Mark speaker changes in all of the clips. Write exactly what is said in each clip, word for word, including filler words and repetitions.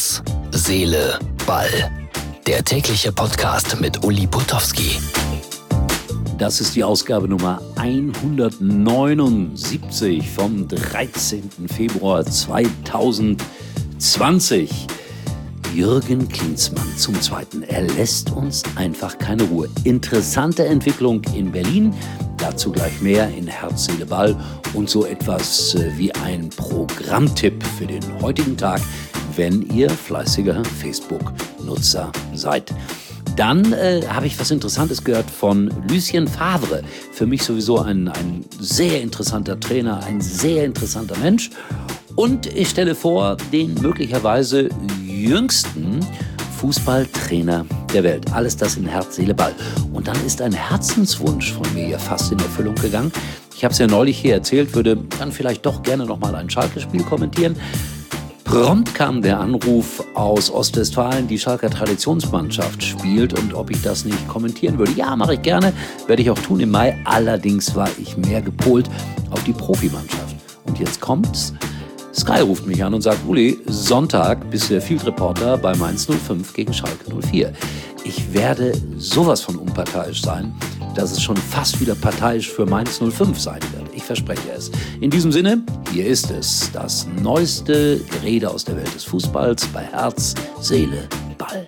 Speaker 1: Herz, Seele, Ball. Der tägliche Podcast mit Uli Putowski.
Speaker 2: Das ist die Ausgabe Nummer hundertneunundsiebzig vom dreizehnten Februar zweitausendzwanzig. Jürgen Klinsmann zum Zweiten. Er lässt uns einfach keine Ruhe. Interessante Entwicklung in Berlin. Dazu gleich mehr in Herz, Seele, Ball und so etwas wie ein Programmtipp für den heutigen Tag, wenn ihr fleißiger Facebook-Nutzer seid. Dann äh, habe ich was Interessantes gehört von Lucien Favre. Für mich sowieso ein, ein sehr interessanter Trainer, ein sehr interessanter Mensch. Und ich stelle vor, den möglicherweise jüngsten Fußballtrainer der Welt. Alles das in Herz, Seele, Ball. Und dann ist ein Herzenswunsch von mir ja fast in Erfüllung gegangen. Ich habe es ja neulich hier erzählt, würde dann vielleicht doch gerne nochmal ein Schalke-Spiel kommentieren. Prompt kam der Anruf aus Ostwestfalen, die Schalker Traditionsmannschaft spielt und ob ich das nicht kommentieren würde. Ja, mache ich gerne, werde ich auch tun im Mai. Allerdings war ich mehr gepolt auf die Profimannschaft. Und jetzt kommt's. Sky ruft mich an und sagt, Uli, Sonntag bist du der Field Reporter bei Mainz null fünf gegen Schalke null vier. Ich werde sowas von unparteiisch sein, dass es schon fast wieder parteiisch für Mainz null fünf sein wird. Ich verspreche es. In diesem Sinne, hier ist es, das neueste Gerede aus der Welt des Fußballs bei Herz, Seele, Ball.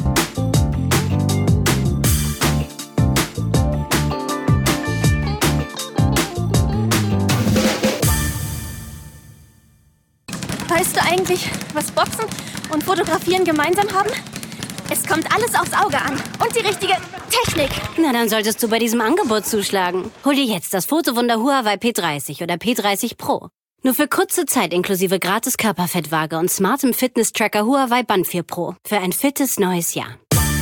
Speaker 3: Weißt du eigentlich, was Boxen und Fotografieren gemeinsam haben? Es kommt alles aufs Auge an und die richtige Technik.
Speaker 4: Na, dann solltest du bei diesem Angebot zuschlagen. Hol dir jetzt das Fotowunder Huawei P dreißig oder P dreißig Pro. Nur für kurze Zeit inklusive gratis Körperfettwaage und smartem Fitness-Tracker Huawei Band vier Pro. Für ein fittes neues Jahr.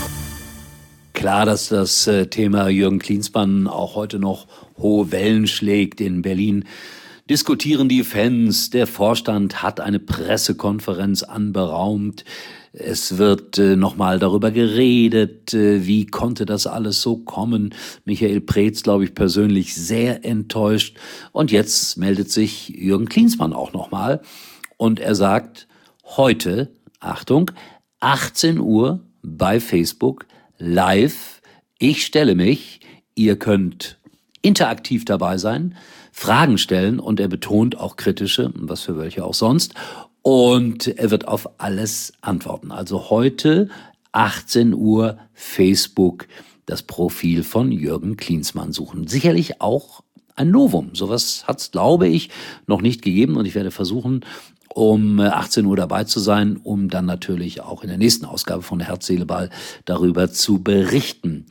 Speaker 2: Klar, dass das äh, Thema Jürgen Klinsmann auch heute noch hohe Wellen schlägt in Berlin. Diskutieren die Fans, der Vorstand hat eine Pressekonferenz anberaumt. Es wird äh, nochmal darüber geredet, äh, wie konnte das alles so kommen. Michael Preetz, glaube ich, persönlich sehr enttäuscht. Und jetzt meldet sich Jürgen Klinsmann auch nochmal. Und er sagt, heute, Achtung, achtzehn Uhr bei Facebook, live, ich stelle mich, ihr könnt interaktiv dabei sein, Fragen stellen und er betont auch kritische, was für welche auch sonst. Und er wird auf alles antworten. Also heute achtzehn Uhr Facebook das Profil von Jürgen Klinsmann suchen. Sicherlich auch ein Novum. Sowas hat es, glaube ich, noch nicht gegeben. Und ich werde versuchen, um achtzehn Uhr dabei zu sein, um dann natürlich auch in der nächsten Ausgabe von Herz, Seele, Ball darüber zu berichten.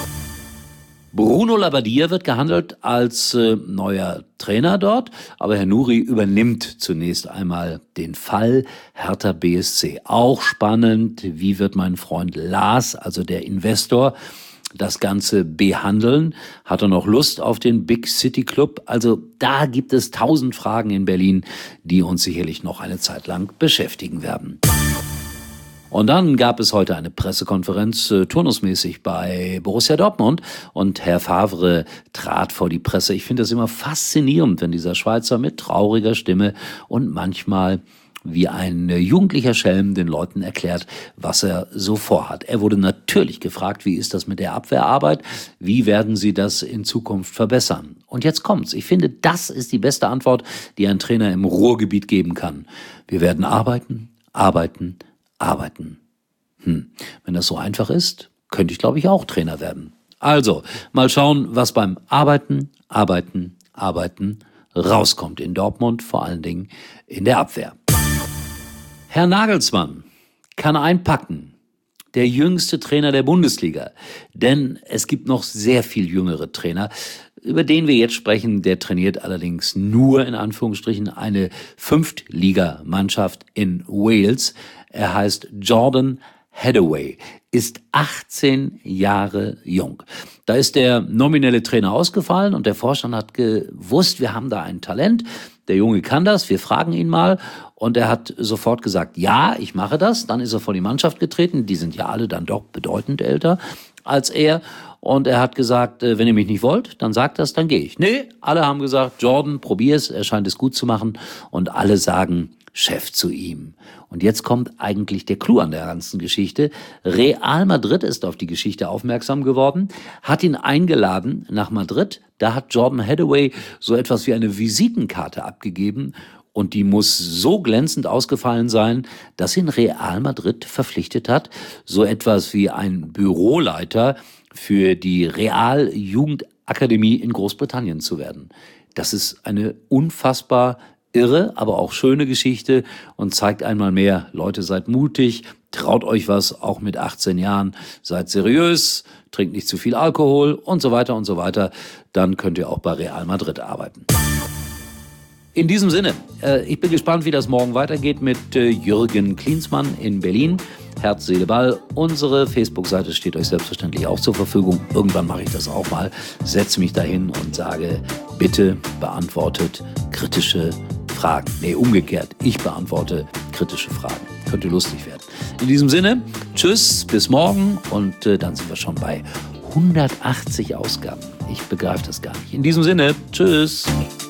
Speaker 2: Bruno Labbadia wird gehandelt als äh, neuer Trainer dort, aber Herr Nouri übernimmt zunächst einmal den Fall Hertha B S C. Auch spannend, wie wird mein Freund Lars, also der Investor, das Ganze behandeln? Hat er noch Lust auf den Big City Club? Also da gibt es tausend Fragen in Berlin, die uns sicherlich noch eine Zeit lang beschäftigen werden. Und dann gab es heute eine Pressekonferenz, äh, turnusmäßig bei Borussia Dortmund. Und Herr Favre trat vor die Presse. Ich finde das immer faszinierend, wenn dieser Schweizer mit trauriger Stimme und manchmal wie ein jugendlicher Schelm den Leuten erklärt, was er so vorhat. Er wurde natürlich gefragt, wie ist das mit der Abwehrarbeit? Wie werden Sie das in Zukunft verbessern? Und jetzt kommt's. Ich finde, das ist die beste Antwort, die ein Trainer im Ruhrgebiet geben kann. Wir werden arbeiten, arbeiten, arbeiten. Hm. Wenn das so einfach ist, könnte ich, glaube ich, auch Trainer werden. Also, mal schauen, was beim Arbeiten, Arbeiten, Arbeiten rauskommt in Dortmund, vor allen Dingen in der Abwehr. Herr Nagelsmann kann einpacken. Der jüngste Trainer der Bundesliga. Denn es gibt noch sehr viel jüngere Trainer, über den wir jetzt sprechen. Der trainiert allerdings nur, in Anführungsstrichen, eine Fünftligamannschaft in Wales. Er heißt Jordan Hathaway, ist achtzehn Jahre jung. Da ist der nominelle Trainer ausgefallen und der Vorstand hat gewusst, wir haben da ein Talent. Der Junge kann das, wir fragen ihn mal. Und er hat sofort gesagt, ja, ich mache das. Dann ist er vor die Mannschaft getreten. Die sind ja alle dann doch bedeutend älter als er. Und er hat gesagt, wenn ihr mich nicht wollt, dann sagt das, dann gehe ich. Nee, alle haben gesagt, Jordan, probier's, er scheint es gut zu machen. Und alle sagen, Chef zu ihm. Und jetzt kommt eigentlich der Clou an der ganzen Geschichte. Real Madrid ist auf die Geschichte aufmerksam geworden, hat ihn eingeladen nach Madrid. Da hat Jordan Hathaway so etwas wie eine Visitenkarte abgegeben. Und die muss so glänzend ausgefallen sein, dass ihn Real Madrid verpflichtet hat, so etwas wie ein Büroleiter für die Real Jugendakademie in Großbritannien zu werden. Das ist eine unfassbar irre, aber auch schöne Geschichte und zeigt einmal mehr, Leute, seid mutig, traut euch was, auch mit achtzehn Jahren, seid seriös, trinkt nicht zu viel Alkohol und so weiter und so weiter. Dann könnt ihr auch bei Real Madrid arbeiten. In diesem Sinne, äh, ich bin gespannt, wie das morgen weitergeht mit äh, Jürgen Klinsmann in Berlin. Herz, Seele, Ball. Unsere Facebook-Seite steht euch selbstverständlich auch zur Verfügung. Irgendwann mache ich das auch mal. Setze mich dahin und sage, bitte beantwortet kritische Fragen. Nee, umgekehrt. Ich beantworte kritische Fragen. Könnte lustig werden. In diesem Sinne, tschüss, bis morgen und äh, dann sind wir schon bei hundertachtzig Ausgaben. Ich begreife das gar nicht. In diesem Sinne, tschüss.